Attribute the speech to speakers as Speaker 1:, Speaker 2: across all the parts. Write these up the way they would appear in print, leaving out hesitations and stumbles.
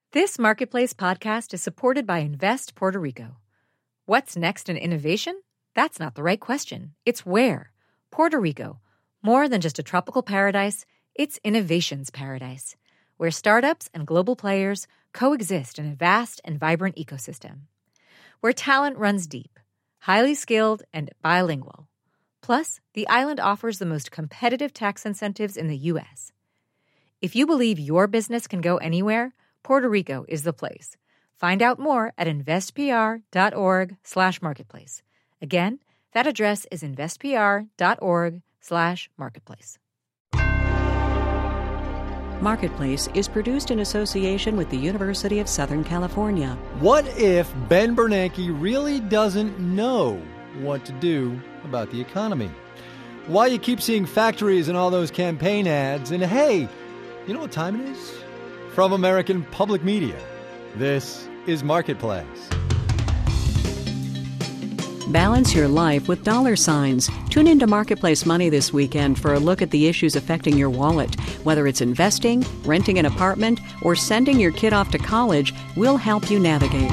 Speaker 1: This Marketplace podcast is supported by Invest Puerto Rico. What's next in innovation? That's not the right question. It's where. Puerto Rico. More than just a tropical paradise, it's innovation's paradise, where startups and global players coexist in a vast and vibrant ecosystem. Where talent runs deep, highly skilled, and bilingual. Plus, the island offers the most competitive tax incentives in the U.S. If you believe your business can go anywhere, Puerto Rico is the place. Find out more at investpr.org/marketplace. Again, that address is investpr.org/marketplace.
Speaker 2: Marketplace is produced in association with the University of Southern California.
Speaker 3: What if Ben Bernanke really doesn't know what to do about the economy? Why you keep seeing factories and all those campaign ads, and hey, you know what time it is? From American Public Media, this is Marketplace.
Speaker 2: Balance your life with dollar signs. Tune into Marketplace Money this weekend for a look at the issues affecting your wallet. Whether it's investing, renting an apartment, or sending your kid off to college, we'll help you navigate.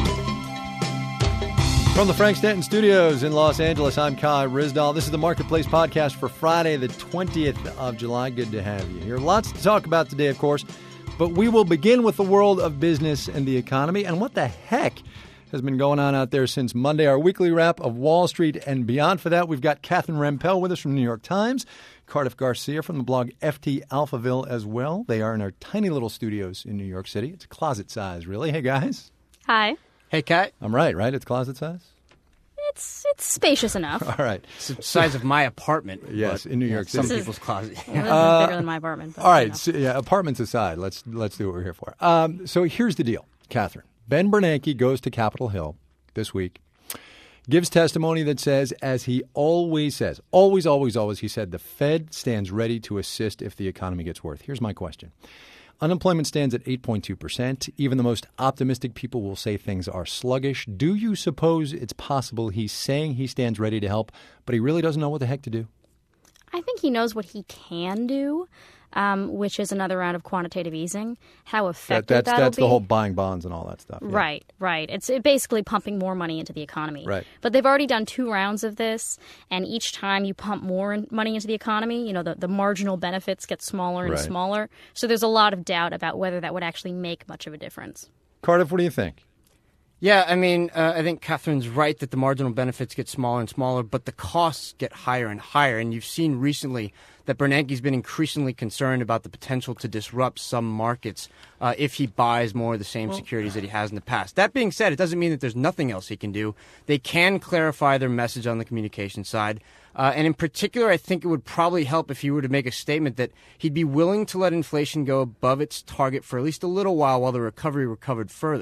Speaker 3: From the Frank Stanton Studios in Los Angeles, I'm Kai Ryssdal. This is the Marketplace podcast for Friday, the 20th of July. Good to have you here. Lots to talk about today, of course, but we will begin with the world of business and the economy and what the heck has been going on out there since Monday, our weekly wrap of Wall Street and beyond. For that, we've got Catherine Rampell with us from the New York Times, Cardiff Garcia from the blog FT Alphaville as well. They are in our tiny little studios in New York City. It's closet size, really. Hey, guys.
Speaker 4: Hi.
Speaker 5: Hey, Kat.
Speaker 3: I'm right? It's closet size?
Speaker 4: It's spacious enough.
Speaker 3: All right.
Speaker 5: It's the size of my apartment.
Speaker 3: Yes, in New York City.
Speaker 5: Some people's closet.
Speaker 4: Well, this is bigger than my apartment. But,
Speaker 3: all right. So, apartments aside, let's do what we're here for. So here's the deal, Catherine. Ben Bernanke goes to Capitol Hill this week, gives testimony that says, as he always says, always, he said, the Fed stands ready to assist if the economy gets worse. Here's my question. Unemployment stands at 8.2%. Even the most optimistic people will say things are sluggish. Do you suppose it's possible he's saying he stands ready to help, but he really doesn't know what the heck to do?
Speaker 4: I think he knows what he can do, which is another round of quantitative easing. How effective that'll be.
Speaker 3: That's the whole buying bonds and all that stuff. Yeah.
Speaker 4: Right. It's basically pumping more money into the economy.
Speaker 3: Right.
Speaker 4: But they've already done 2 rounds of this, and each time you pump more money into the economy, the marginal benefits get smaller and smaller. So there's a lot of doubt about whether that would actually make much of a difference.
Speaker 3: Cardiff, what do you think?
Speaker 5: Yeah, I mean, I think Catherine's right that the marginal benefits get smaller and smaller, but the costs get higher and higher. And you've seen recently that Bernanke's been increasingly concerned about the potential to disrupt some markets if he buys more of the same securities that he has in the past. That being said, it doesn't mean that there's nothing else he can do. They can clarify their message on the communication side. And in particular, I think it would probably help if he were to make a statement that he'd be willing to let inflation go above its target for at least a little while the economy recovered further.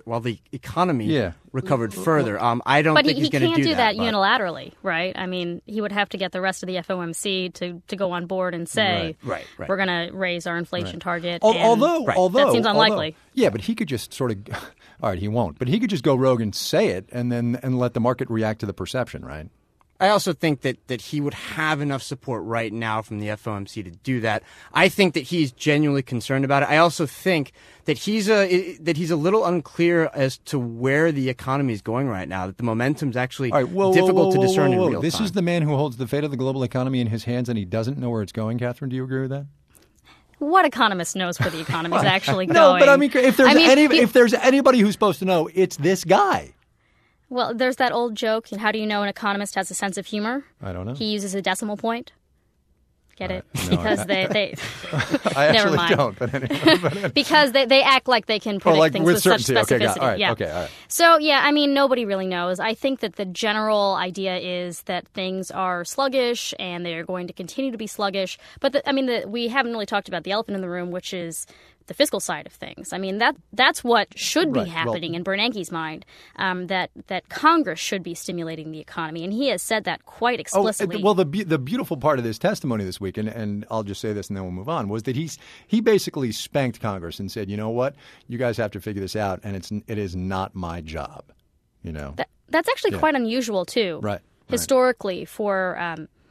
Speaker 5: I don't think he's going to do that. But he can't do that
Speaker 4: unilaterally, right? I mean, he would have to get the rest of the FOMC to go on board and say,
Speaker 5: right.
Speaker 4: We're going to raise our inflation target.
Speaker 3: Although
Speaker 4: that seems unlikely.
Speaker 3: Yeah, but he could just sort of, all right, he won't, but he could just go rogue and say it and let the market react to the perception, right?
Speaker 5: I also think that he would have enough support right now from the FOMC to do that. I think that he's genuinely concerned about it. I also think that he's a little unclear as to where the economy is going right now, that the momentum's actually difficult to discern in real time.
Speaker 3: This is the man who holds the fate of the global economy in his hands, and he doesn't know where it's going. Catherine, do you agree with that?
Speaker 4: What economist knows where the economy is actually going?
Speaker 3: No, but I mean, if there's anybody who's supposed to know, it's this guy.
Speaker 4: Well, there's that old joke. How do you know an economist has a sense of humor?
Speaker 3: I don't know.
Speaker 4: He uses a decimal point. Get it?
Speaker 3: No,
Speaker 4: because they
Speaker 3: I
Speaker 4: never
Speaker 3: actually
Speaker 4: mind.
Speaker 3: don't. But anyway.
Speaker 4: Because they act like they can predict things with such specificity.
Speaker 3: Okay, all right.
Speaker 4: So, I mean, nobody really knows. I think that the general idea is that things are sluggish and they're going to continue to be sluggish. But, we haven't really talked about the elephant in the room, which is the fiscal side of things. I mean, that's what should be happening in Bernanke's mind, that Congress should be stimulating the economy. And he has said that quite explicitly.
Speaker 3: The beautiful part of this testimony this week, and I'll just say this and then we'll move on, was that he basically spanked Congress and said, you know what, you guys have to figure this out, and it is not my job.
Speaker 4: That's actually quite unusual, too.
Speaker 3: Right.
Speaker 4: Historically, for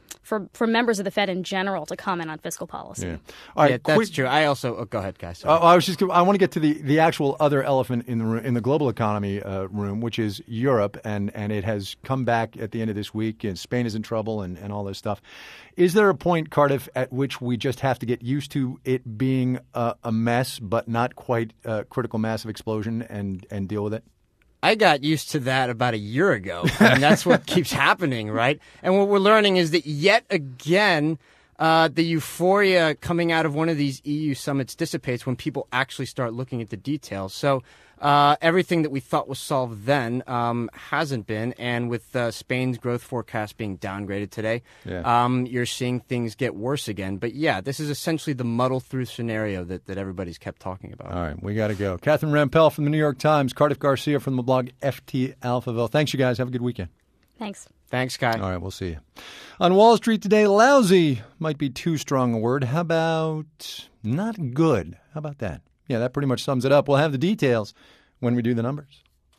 Speaker 4: for members of the Fed in general to comment on fiscal policy.
Speaker 3: Yeah. All right,
Speaker 5: that's true. I also go ahead, guys.
Speaker 3: I want to get to the actual other elephant in the room, in the global economy room, which is Europe, and it has come back at the end of this week, and Spain is in trouble, and all this stuff. Is there a point, Cardiff, at which we just have to get used to it being a mess, but not quite a critical massive explosion, and deal with it?
Speaker 5: I got used to that about a year ago, and that's what keeps happening, right? And what we're learning is that yet again, the euphoria coming out of one of these EU summits dissipates when people actually start looking at the details. So everything that we thought was solved then hasn't been, and with Spain's growth forecast being downgraded today, you're seeing things get worse again. But yeah, this is essentially the muddle-through scenario that everybody's kept talking about.
Speaker 3: All right, we got to go. Catherine Rampell from the New York Times, Cardiff Garcia from the blog FT Alphaville. Thanks, you guys. Have a good weekend.
Speaker 4: Thanks.
Speaker 5: Thanks, Kai.
Speaker 3: All right, we'll see you. On Wall Street today, lousy might be too strong a word. How about not good? How about that? Yeah, that pretty much sums it up. We'll have the details when we do the numbers.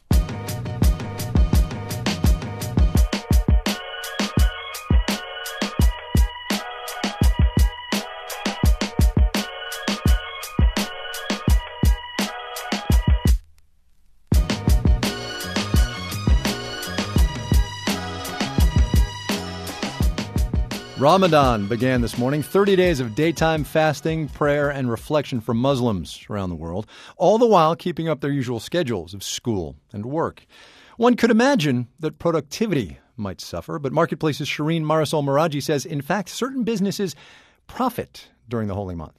Speaker 3: Ramadan began this morning, 30 days of daytime fasting, prayer, and reflection for Muslims around the world, all the while keeping up their usual schedules of school and work. One could imagine that productivity might suffer, but Marketplace's Shireen Marisol Meraji says, in fact, certain businesses profit during the holy month.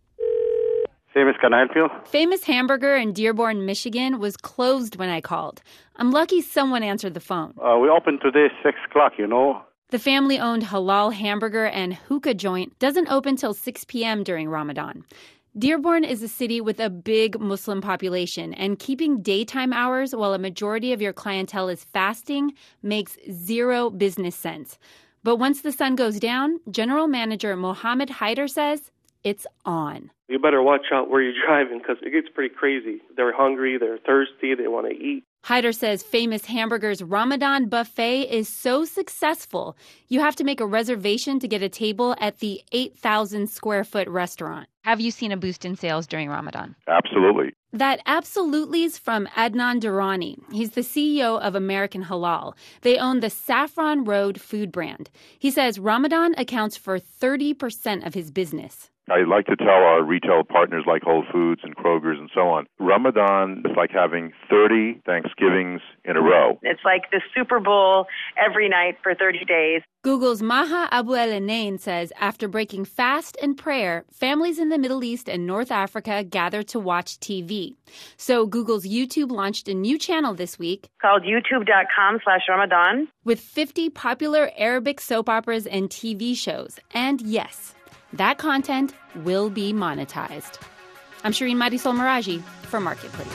Speaker 6: Famous, can I help you?
Speaker 7: Famous Hamburger in Dearborn, Michigan was closed when I called. I'm lucky someone answered the phone.
Speaker 6: We open today 6 o'clock, you know.
Speaker 7: The family-owned halal hamburger and hookah joint doesn't open till 6 p.m. during Ramadan. Dearborn is a city with a big Muslim population, and keeping daytime hours while a majority of your clientele is fasting makes zero business sense. But once the sun goes down, General Manager Mohammed Haider says it's on.
Speaker 8: You better watch out where you're driving because it gets pretty crazy. They're hungry, they're thirsty, they want to eat.
Speaker 7: Haider says Famous Hamburger's Ramadan buffet is so successful, you have to make a reservation to get a table at the 8,000-square-foot restaurant. Have you seen a boost in sales during Ramadan?
Speaker 6: Absolutely.
Speaker 7: That absolutely's from Adnan Durrani. He's the CEO of American Halal. They own the Saffron Road food brand. He says Ramadan accounts for 30% of his business.
Speaker 9: I like to tell our retail partners like Whole Foods and Kroger's and so on, Ramadan is like having 30 Thanksgivings in a row.
Speaker 10: It's like the Super Bowl every night for 30 days.
Speaker 7: Google's Maha Abu El-Enain says after breaking fast and prayer, families in the Middle East and North Africa gather to watch TV. So Google's YouTube launched a new channel this week
Speaker 10: called youtube.com/Ramadan
Speaker 7: with 50 popular Arabic soap operas and TV shows. And yes, that content will be monetized. I'm Shireen Marisol Meraji for Marketplace.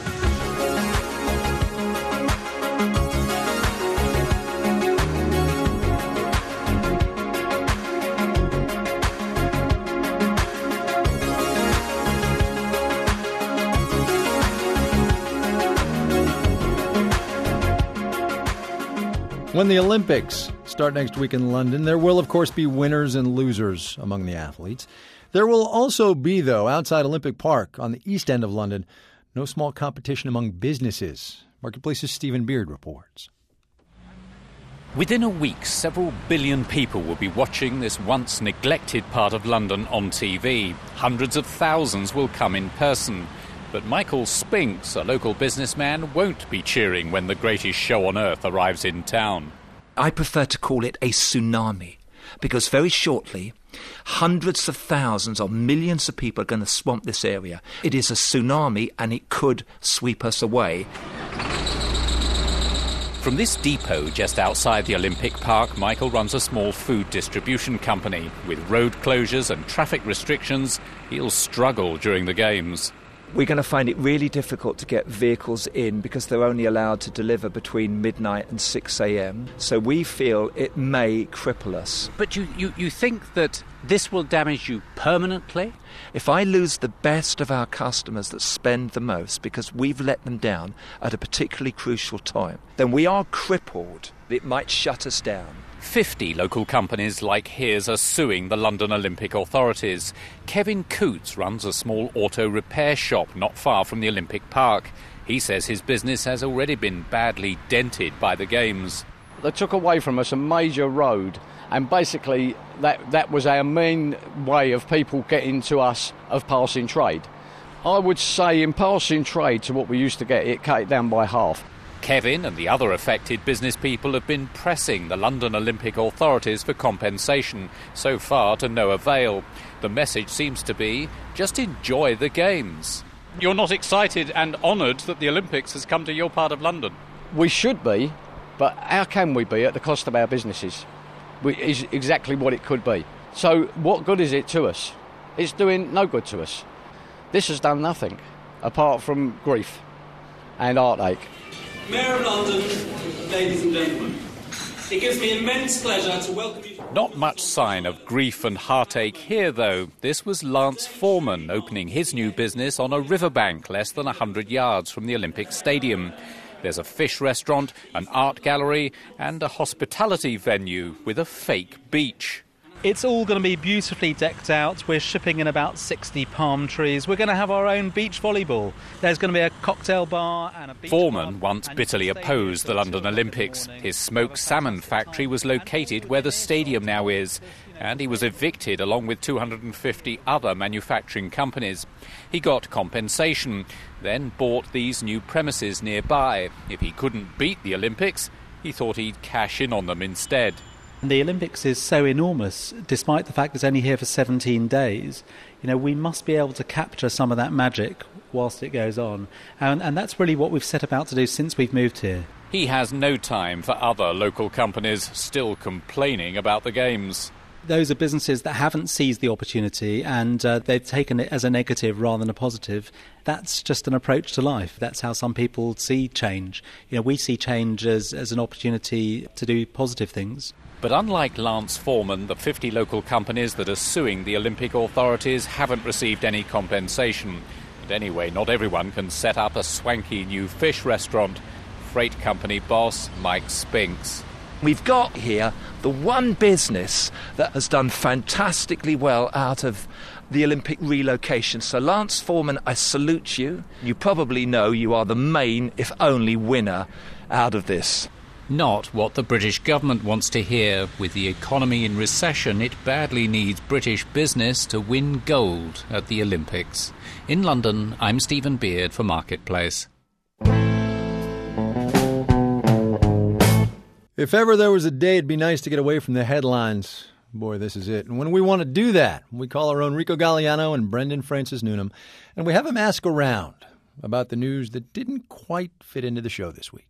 Speaker 3: When the Olympics start next week in London, there will, of course, be winners and losers among the athletes. There will also be, though, outside Olympic Park on the east end of London, no small competition among businesses. Marketplace's Stephen Beard reports.
Speaker 11: Within a week, several billion people will be watching this once neglected part of London on TV. Hundreds of thousands will come in person. But Michael Spinks, a local businessman, won't be cheering when the greatest show on earth arrives in town.
Speaker 12: I prefer to call it a tsunami, because very shortly, hundreds of thousands or millions of people are going to swamp this area. It is a tsunami and it could sweep us away.
Speaker 11: From this depot just outside the Olympic Park, Michael runs a small food distribution company. With road closures and traffic restrictions, he'll struggle during the Games.
Speaker 12: We're going to find it really difficult to get vehicles in because they're only allowed to deliver between midnight and 6 a.m. So we feel it may cripple us.
Speaker 11: But you think that This will damage you permanently?
Speaker 12: If I lose the best of our customers that spend the most because we've let them down at a particularly crucial time, then we are crippled. It might shut us down.
Speaker 11: 50 local companies like his are suing the London Olympic authorities. Kevin Coots runs a small auto repair shop not far from the Olympic Park. He says his business has already been badly dented by the Games.
Speaker 13: They took away from us a major road, and basically that was our main way of people getting to us of passing trade. I would say in passing trade to what we used to get, it cut it down by half.
Speaker 11: Kevin and the other affected business people have been pressing the London Olympic authorities for compensation, so far to no avail. The message seems to be, just enjoy the Games. You're not excited and honoured that the Olympics has come to your part of London?
Speaker 13: We should be, but how can we be at the cost of our businesses? Is exactly what it could be. So what good is it to us? It's doing no good to us. This has done nothing apart from grief and heartache.
Speaker 14: Mayor of London, ladies and gentlemen, it gives me immense pleasure to welcome you.
Speaker 11: Not much sign of grief and heartache here, though. This was Lance Foreman opening his new business on a riverbank less than 100 yards from the Olympic Stadium. There's a fish restaurant, an art gallery, and a hospitality venue with a fake beach.
Speaker 15: It's all going to be beautifully decked out. We're shipping in about 60 palm trees. We're going to have our own beach volleyball. There's going to be a cocktail bar and a beach
Speaker 11: Foreman
Speaker 15: bar.
Speaker 11: once bitterly opposed the London Olympics. His smoked salmon factory was located where the stadium now is, and he was evicted along with 250 other manufacturing companies. He got compensation, then bought these new premises nearby. If he couldn't beat the Olympics, he thought he'd cash in on them instead.
Speaker 15: The Olympics is so enormous, despite the fact it's only here for 17 days. You know, we must be able to capture some of that magic whilst it goes on. And that's really what we've set about to do since we've moved here.
Speaker 11: He has no time for other local companies still complaining about the Games.
Speaker 15: Those are businesses that haven't seized the opportunity and they've taken it as a negative rather than a positive. That's just an approach to life. That's how some people see change. You know, we see change as an opportunity to do positive things.
Speaker 11: But unlike Lance Foreman, the 50 local companies that are suing the Olympic authorities haven't received any compensation. And anyway, not everyone can set up a swanky new fish restaurant. Freight company boss Mike Spinks.
Speaker 12: We've got here the one business that has done fantastically well out of the Olympic relocation. So Lance Foreman, I salute you. You probably know you are the main, if only, winner out of this.
Speaker 11: Not what the British government wants to hear. With the economy in recession, it badly needs British business to win gold at the Olympics. In London, I'm Stephen Beard for Marketplace.
Speaker 3: If ever there was a day it'd be nice to get away from the headlines, boy, this is it. And when we want to do that, we call our own Rico Galliano and Brendan Francis Newnham, and we have them ask around about the news that didn't quite fit into the show this week.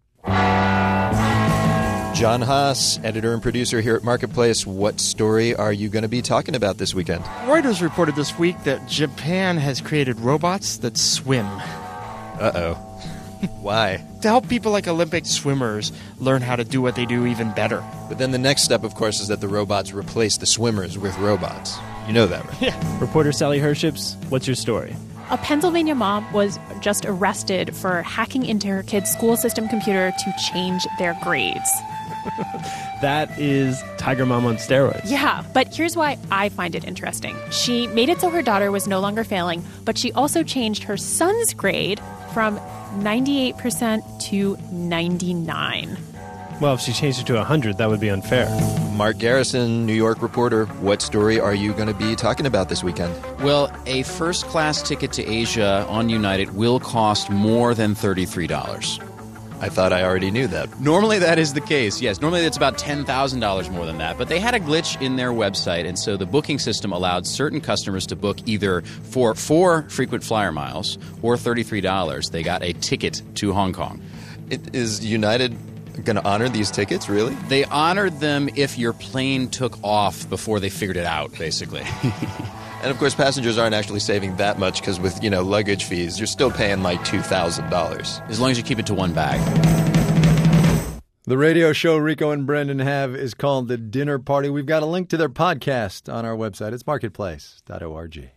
Speaker 16: John Haas, editor and producer here at Marketplace. What story are you going to be talking about this weekend?
Speaker 5: Reuters reported this week that Japan has created robots that swim.
Speaker 16: Uh-oh. Why?
Speaker 5: To help people like Olympic swimmers learn how to do what they do even better.
Speaker 16: But then the next step, of course, is that the robots replace the swimmers with robots. You know that, right?
Speaker 5: Yeah.
Speaker 17: Reporter Sally Herships, what's your story?
Speaker 18: A Pennsylvania mom was just arrested for hacking into her kid's school system computer to change their grades.
Speaker 17: That is Tiger Mom on steroids.
Speaker 18: Yeah, but here's why I find it interesting. She made it so her daughter was no longer failing, but she also changed her son's grade from 98% to 99.
Speaker 17: Well, if she changed it to 100, that would be unfair.
Speaker 16: Mark Garrison, New York reporter. What story are you going to be talking about this weekend?
Speaker 19: Well, a first-class ticket to Asia on United will cost more than $33.
Speaker 16: I thought I already knew that.
Speaker 19: Normally that is the case, yes. Normally it's about $10,000 more than that. But they had a glitch in their website, and so the booking system allowed certain customers to book either for 4 frequent flyer miles or $33. They got a ticket to Hong Kong.
Speaker 16: Is United going to honor these tickets, really?
Speaker 19: They honored them if your plane took off before they figured it out, basically.
Speaker 16: And, of course, passengers aren't actually saving that much because with, luggage fees, you're still paying like $2,000.
Speaker 19: As long as you keep it to one bag.
Speaker 3: The radio show Rico and Brendan have is called The Dinner Party. We've got a link to their podcast on our website. It's marketplace.org.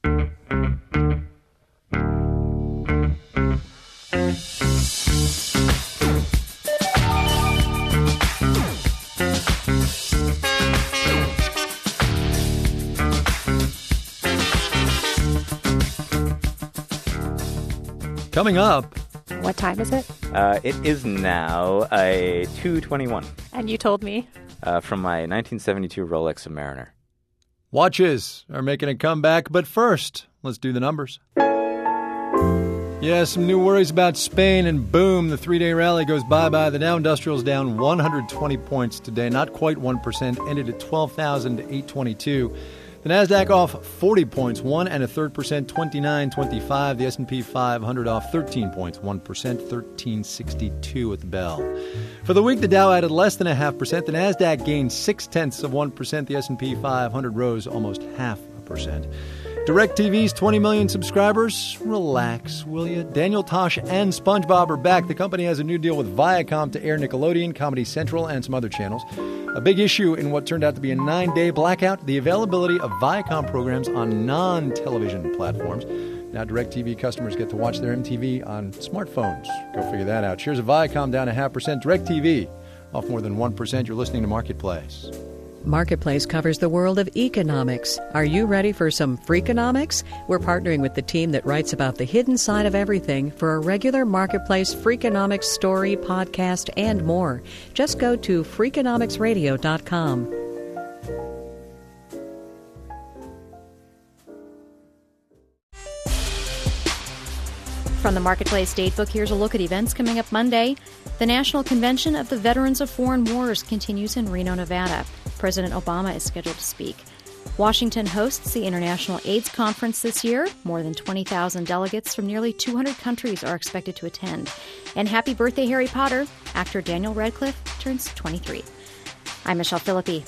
Speaker 3: Coming up.
Speaker 18: What time is it?
Speaker 20: It is now 2:21.
Speaker 18: And you told me?
Speaker 20: From my 1972 Rolex Submariner.
Speaker 3: Watches are making a comeback, but first, let's do the numbers. Yeah, some new worries about Spain, and boom, the three-day rally goes bye-bye. The Dow Industrial's down 120 points today, not quite 1%, ended at 12,822. The Nasdaq off 40 points, 1 1/3%, 29.25. The S&P 500 off 13 points, 1%, 13.62 at the bell. For the week, the Dow added less than 0.5%. The Nasdaq gained 0.6%. The S&P 500 rose almost 0.5%. DirecTV's 20 million subscribers. Relax, will you? Daniel Tosh and SpongeBob are back. The company has a new deal with Viacom to air Nickelodeon, Comedy Central, and some other channels. A big issue in what turned out to be a 9-day blackout, the availability of Viacom programs on non-television platforms. Now DirecTV customers get to watch their MTV on smartphones. Go figure that out. Shares of Viacom down 0.5%. DirecTV off more than 1%. You're listening to Marketplace.
Speaker 2: Marketplace covers the world of economics. Are you ready for some Freakonomics? We're partnering with the team that writes about the hidden side of everything for a regular Marketplace Freakonomics story, podcast, and more. Just go to Freakonomicsradio.com.
Speaker 4: From the Marketplace Datebook, here's a look at events coming up Monday. The National Convention of the Veterans of Foreign Wars continues in Reno, Nevada. President Obama is scheduled to speak. Washington hosts the International AIDS Conference this year. More than 20,000 delegates from nearly 200 countries are expected to attend. And happy birthday, Harry Potter. Actor Daniel Radcliffe turns 23. I'm Michelle Philippi.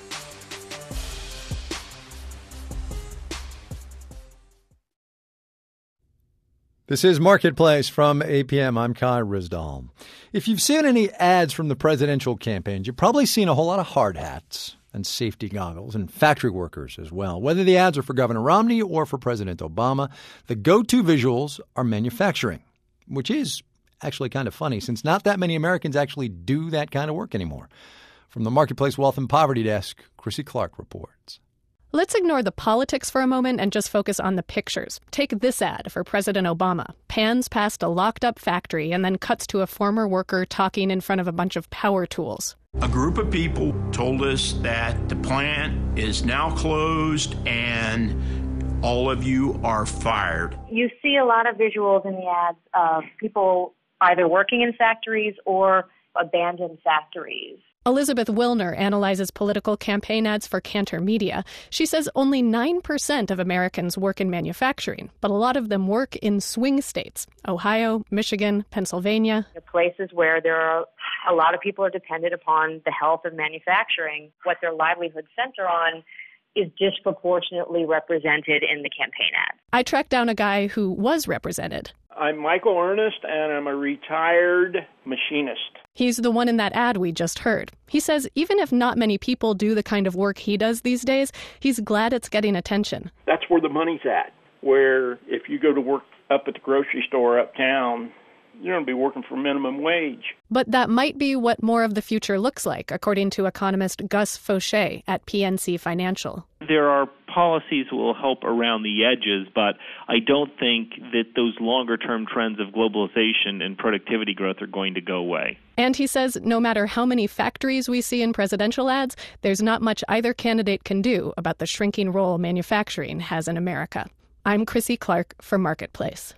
Speaker 3: This is Marketplace from APM. I'm Kai Ryssdal. If you've seen any ads from the presidential campaigns, you've probably seen a whole lot of hard hats and safety goggles and factory workers as well. Whether the ads are for Governor Romney or for President Obama, the go-to visuals are manufacturing, which is actually kind of funny since not that many Americans actually do that kind of work anymore. From the Marketplace Wealth and Poverty Desk, Chrissy Clark reports.
Speaker 18: Let's ignore the politics for a moment and just focus on the pictures. Take this ad for President Obama. Pans past a locked-up factory and then cuts to a former worker talking in front of a bunch of power tools.
Speaker 21: A group of people told us that the plant is now closed and all of you are fired.
Speaker 10: You see a lot of visuals in the ads of people either working in factories or abandoned factories.
Speaker 18: Elizabeth Wilner analyzes political campaign ads for Cantor Media. She says only 9% of Americans work in manufacturing, but a lot of them work in swing states: Ohio, Michigan, Pennsylvania.
Speaker 10: The places where there are a lot of people are dependent upon the health of manufacturing. What their livelihoods center on is disproportionately represented in the campaign ad.
Speaker 18: I tracked down a guy who was represented.
Speaker 22: I'm Michael Ernest, and I'm a retired machinist.
Speaker 18: He's the one in that ad we just heard. He says even if not many people do the kind of work he does these days, he's glad it's getting attention.
Speaker 22: That's where the money's at, where if you go to work up at the grocery store uptown, you're going to be working for minimum wage.
Speaker 18: But that might be what more of the future looks like, according to economist Gus Fauché at PNC Financial.
Speaker 23: There are policies that will help around the edges, but I don't think that those longer-term trends of globalization and productivity growth are going to go away.
Speaker 18: And he says no matter how many factories we see in presidential ads, there's not much either candidate can do about the shrinking role manufacturing has in America. I'm Chrissy Clark for Marketplace.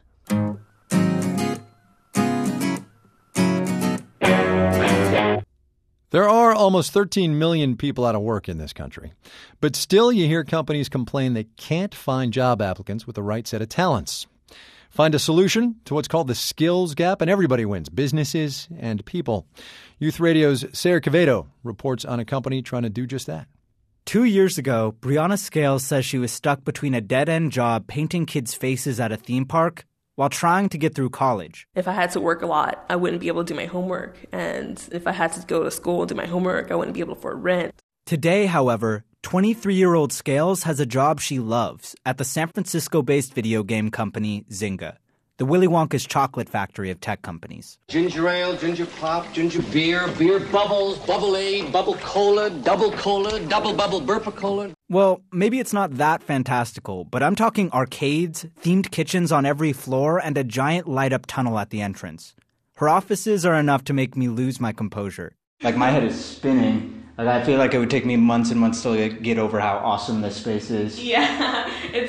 Speaker 3: There are almost 13 million people out of work in this country. But still, you hear companies complain they can't find job applicants with the right set of talents. Find a solution to what's called the skills gap, and everybody wins, businesses and people. Youth Radio's Sarah Quevedo reports on a company trying to do just that.
Speaker 24: 2 years ago, Brianna Scales says she was stuck between a dead-end job painting kids' faces at a theme park while trying to get through college.
Speaker 1: If I had to work a lot, I wouldn't be able to do my homework. And if I had to go to school and do my homework, I wouldn't be able to afford rent.
Speaker 24: Today, however, 23-year-old Scales has a job she loves at the San Francisco-based video game company Zynga, the Willy Wonka's chocolate factory of tech companies.
Speaker 6: Ginger ale, ginger pop, ginger beer, beer bubbles, bubble aid, bubble cola, double bubble burpa cola.
Speaker 24: Well, maybe it's not that fantastical, but I'm talking arcades, themed kitchens on every floor, and a giant light-up tunnel at the entrance. Her offices are enough to make me lose my composure.
Speaker 8: Like, my head is spinning. Like, I feel like it would take me months and months to get over how awesome this space is.
Speaker 1: Yeah,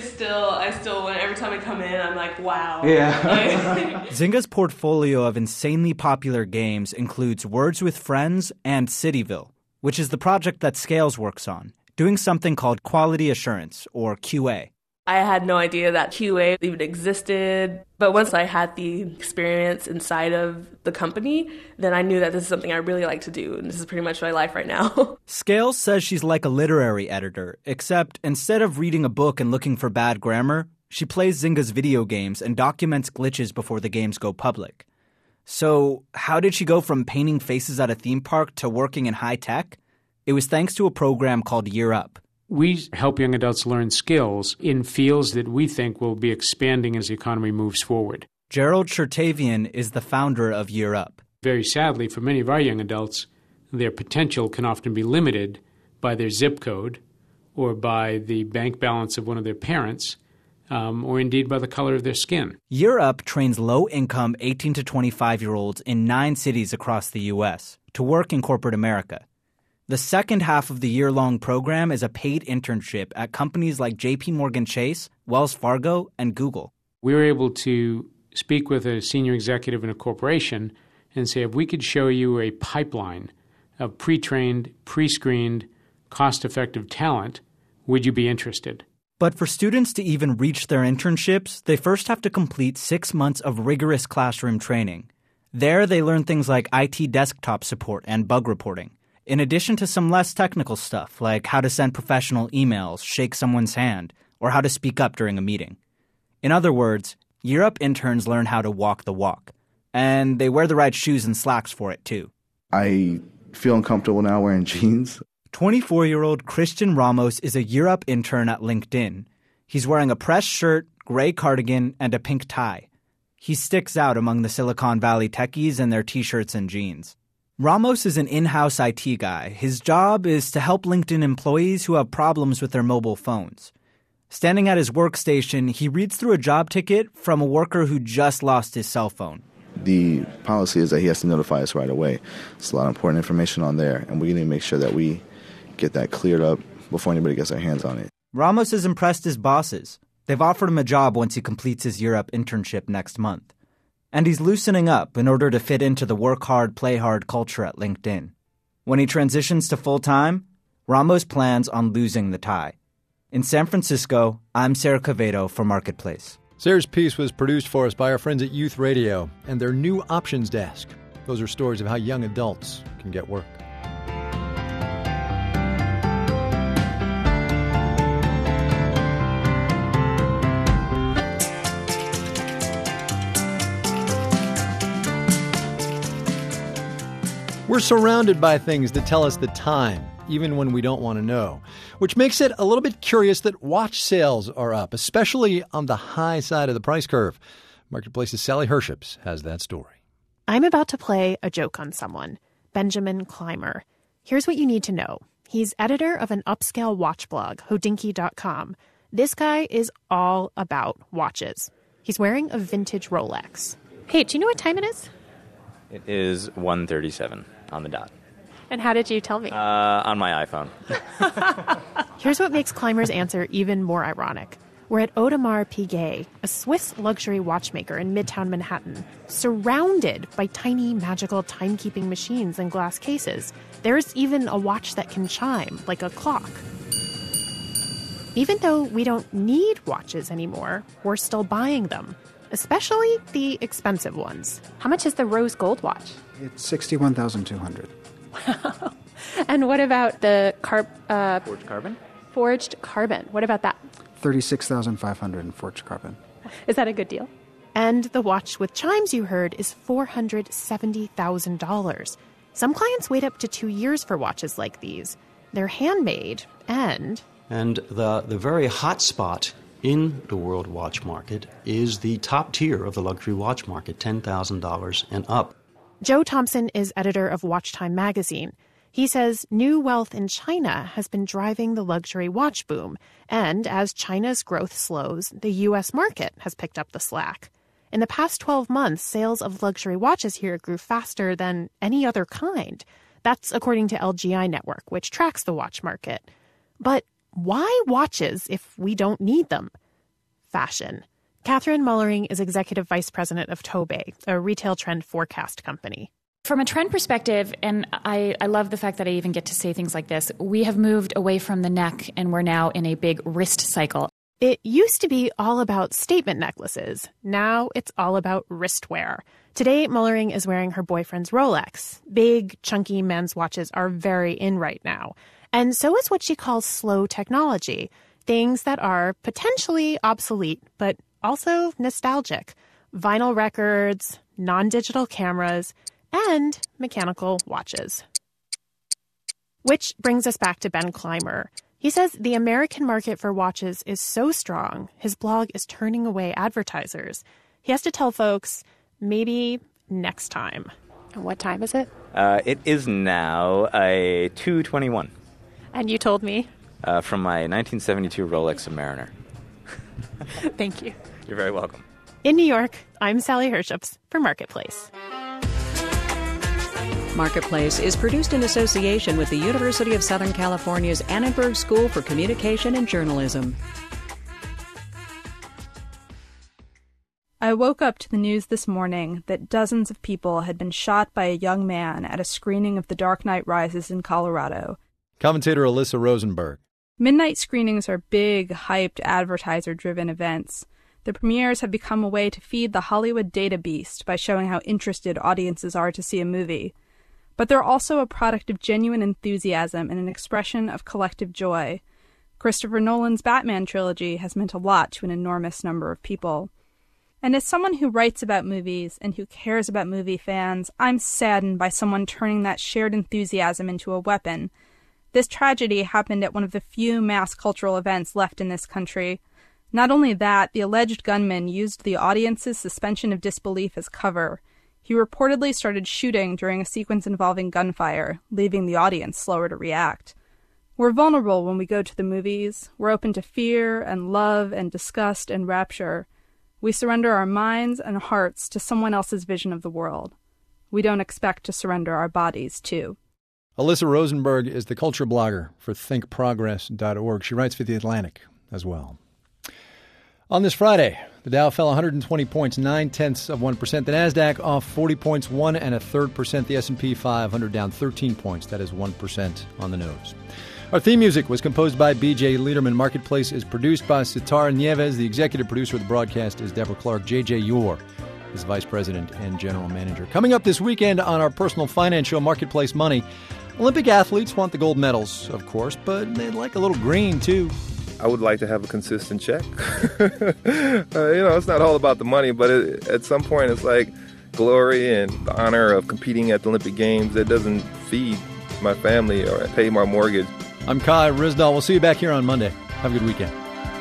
Speaker 1: every time I come in, I'm like, wow.
Speaker 24: Yeah. Zynga's portfolio of insanely popular games includes Words with Friends and Cityville, which is the project that Scales works on, doing something called quality assurance, or QA.
Speaker 1: I had no idea that QA even existed, but once I had the experience inside of the company, then I knew that this is something I really like to do, and this is pretty much my life right now.
Speaker 24: Scales says she's like a literary editor, except instead of reading a book and looking for bad grammar, she plays Zynga's video games and documents glitches before the games go public. So how did she go from painting faces at a theme park to working in high tech? It was thanks to a program called Year Up.
Speaker 9: We help young adults learn skills in fields that we think will be expanding as the economy moves forward.
Speaker 24: Gerald Chertavian is the founder of Year Up.
Speaker 9: Very sadly, for many of our young adults, their potential can often be limited by their zip code or by the bank balance of one of their parents, or indeed by the color of their skin.
Speaker 24: Year Up trains low-income 18 to 25-year-olds in 9 cities across the U.S. to work in corporate America. The second half of the year-long program is a paid internship at companies like J.P. Morgan Chase, Wells Fargo, and Google.
Speaker 9: We were able to speak with a senior executive in a corporation and say, if we could show you a pipeline of pre-trained, pre-screened, cost-effective talent, would you be interested?
Speaker 24: But for students to even reach their internships, they first have to complete 6 months of rigorous classroom training. There, they learn things like IT desktop support and bug reporting, in addition to some less technical stuff, like how to send professional emails, shake someone's hand, or how to speak up during a meeting. In other words, Year Up interns learn how to walk the walk. And they wear the right shoes and slacks for it, too.
Speaker 25: I feel uncomfortable now wearing jeans.
Speaker 24: 24-year-old Christian Ramos is a Year Up intern at LinkedIn. He's wearing a pressed shirt, gray cardigan, and a pink tie. He sticks out among the Silicon Valley techies in their T-shirts and jeans. Ramos is an in-house IT guy. His job is to help LinkedIn employees who have problems with their mobile phones. Standing at his workstation, he reads through a job ticket from a worker who just lost his cell phone.
Speaker 25: The policy is that he has to notify us right away. It's a lot of important information on there, and we need to make sure that we get that cleared up before anybody gets their hands on it.
Speaker 24: Ramos has impressed his bosses. They've offered him a job once he completes his Year Up internship next month. And he's loosening up in order to fit into the work hard, play hard culture at LinkedIn. When he transitions to full-time, Ramos plans on losing the tie. In San Francisco, I'm Sarah Cavedo for Marketplace.
Speaker 3: Sarah's piece was produced for us by our friends at Youth Radio and their new options desk. Those are stories of how young adults can get work. We're surrounded by things that tell us the time, even when we don't want to know, which makes it a little bit curious that watch sales are up, especially on the high side of the price curve. Marketplace's Sally Herships has that story.
Speaker 18: I'm about to play a joke on someone, Benjamin Clymer. Here's what you need to know. He's editor of an upscale watch blog, Hodinkee.com. This guy is all about watches. He's wearing a vintage Rolex. Hey, do you know what time it is?
Speaker 20: It is 1:37 on the dot.
Speaker 18: And how did you tell me?
Speaker 20: On my iPhone.
Speaker 18: Here's what makes Clymer's answer even more ironic. We're at Audemars Piguet, a Swiss luxury watchmaker in Midtown Manhattan, surrounded by tiny magical timekeeping machines and glass cases. There's even a watch that can chime, like a clock. Even though we don't need watches anymore, we're still buying them, especially the expensive ones. How much is the rose gold watch?
Speaker 26: It's $61,200.
Speaker 18: Wow. And what about the
Speaker 20: Forged carbon?
Speaker 18: Forged carbon. What about that?
Speaker 26: $36,500 in forged carbon.
Speaker 18: Is that a good deal? And the watch with chimes you heard is $470,000. Some clients wait up to 2 years for watches like these. They're handmade and
Speaker 7: the very hot spot in the world watch market is the top tier of the luxury watch market, $10,000 and up.
Speaker 18: Joe Thompson is editor of Watch Time magazine. He says new wealth in China has been driving the luxury watch boom, and as China's growth slows, the U.S. market has picked up the slack. In the past 12 months, sales of luxury watches here grew faster than any other kind. That's according to LGI Network, which tracks the watch market. But why watches if we don't need them? Fashion. Catherine Mullering is executive vice president of Tobay, a retail trend forecast company.
Speaker 11: From a trend perspective, and I love the fact that I even get to say things like this, we have moved away from the neck and we're now in a big wrist cycle.
Speaker 18: It used to be all about statement necklaces. Now it's all about wristwear. Today, Mullering is wearing her boyfriend's Rolex. Big, chunky men's watches are very in right now. And so is what she calls slow technology, things that are potentially obsolete, but also nostalgic. Vinyl records, non-digital cameras, and mechanical watches. Which brings us back to Ben Clymer. He says the American market for watches is so strong, his blog is turning away advertisers. He has to tell folks, maybe next time.
Speaker 12: And what time is it?
Speaker 20: It is now 2:21.
Speaker 12: And you told me?
Speaker 20: From my 1972 Rolex Submariner.
Speaker 12: Thank you.
Speaker 20: You're very welcome.
Speaker 18: In New York, I'm Sally Herships for Marketplace.
Speaker 2: Marketplace is produced in association with the University of Southern California's Annenberg School for Communication and Journalism.
Speaker 13: I woke up to the news this morning that dozens of people had been shot by a young man at a screening of The Dark Knight Rises in Colorado.
Speaker 3: Commentator Alyssa Rosenberg.
Speaker 13: Midnight screenings are big, hyped, advertiser-driven events. The premieres have become a way to feed the Hollywood data beast by showing how interested audiences are to see a movie. But they're also a product of genuine enthusiasm and an expression of collective joy. Christopher Nolan's Batman trilogy has meant a lot to an enormous number of people. And as someone who writes about movies and who cares about movie fans, I'm saddened by someone turning that shared enthusiasm into a weapon. This tragedy happened at one of the few mass cultural events left in this country. Not only that, the alleged gunman used the audience's suspension of disbelief as cover. He reportedly started shooting during a sequence involving gunfire, leaving the audience slower to react. We're vulnerable when we go to the movies. We're open to fear and love and disgust and rapture. We surrender our minds and hearts to someone else's vision of the world. We don't expect to surrender our bodies, too.
Speaker 3: Alyssa Rosenberg is the culture blogger for thinkprogress.org. She writes for The Atlantic as well. On this Friday, the Dow fell 120 points, 0.9%. The Nasdaq off 40 points, 1.33%. The S&P 500 down 13 points. That is 1% on the nose. Our theme music was composed by B.J. Liederman. Marketplace is produced by Sitar Nieves. The executive producer of the broadcast is Deborah Clark. J.J. Yore is vice president and general manager. Coming up this weekend on our personal finance show, Marketplace Money, Olympic athletes want the gold medals, of course, but they'd like a little green, too.
Speaker 14: I would like to have a consistent check. It's not all about the money, but at some point it's like glory and the honor of competing at the Olympic Games. That doesn't feed my family or pay my mortgage.
Speaker 3: I'm Kai Ryssdal. We'll see you back here on Monday. Have a good weekend.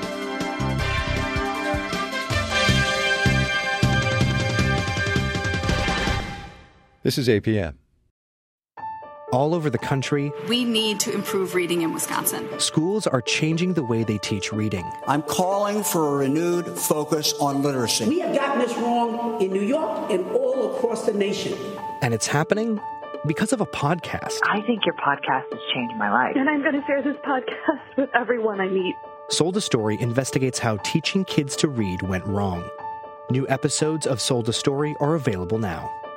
Speaker 3: This is APM.
Speaker 15: All over the country,
Speaker 27: we need to improve reading in Wisconsin.
Speaker 15: Schools are changing the way they teach reading.
Speaker 28: I'm calling for a renewed focus on literacy.
Speaker 29: We have gotten this wrong in New York and all across the nation.
Speaker 15: And it's happening because of a podcast.
Speaker 30: I think your podcast has changed my life.
Speaker 31: And I'm going to share this podcast with everyone I meet.
Speaker 15: Sold a Story investigates how teaching kids to read went wrong. New episodes of Sold a Story are available now.